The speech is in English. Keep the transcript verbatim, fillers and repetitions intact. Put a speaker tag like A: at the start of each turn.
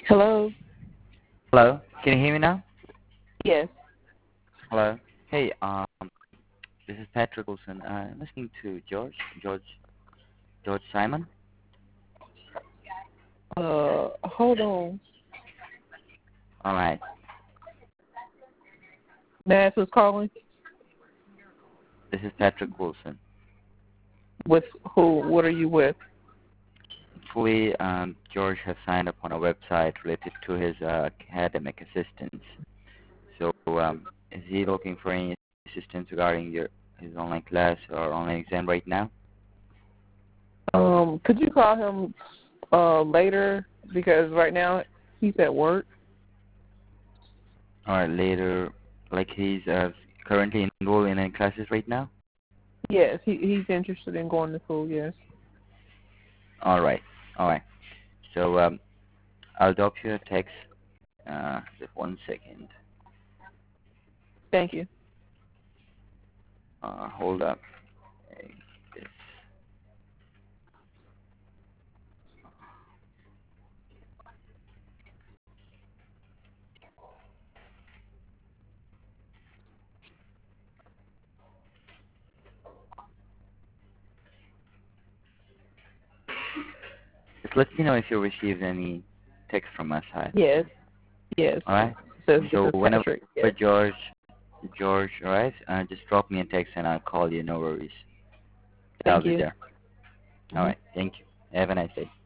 A: Hello?
B: Hello, can you hear me now?
A: Yes.
B: Hello. Hey, um, this is Patrick Wilson. Uh, I'm listening to George, George, George Simon.
A: Uh, hold on.
B: All right.
A: Mass was calling.
B: This is Patrick Wilson.
A: With who? What are you with?
B: Hopefully, um, George has signed up on a website related to his uh, academic assistance. So, um, is he looking for any assistance regarding your his online class or online exam right now?
A: Um, could you call him uh later because right now he's at work.
B: Or later, like he's uh, currently enrolled in any classes right now?
A: Yes, he he's interested in going to school. Yes.
B: All right. All right. So, um, I'll drop you a text. Uh, just one second.
A: Thank you.
B: Uh, hold up. Hey, this. Just let me know if you received any text from my side.
A: Yes. Yes.
B: All right.
A: So this
B: So
A: is
B: whenever
A: Patrick. Yes.
B: George, George, all right, uh, just drop me a text and I'll call you. No worries. I'll
A: Thank
B: be
A: you.
B: there. All
A: Mhm.
B: right. Thank you. Have a nice day.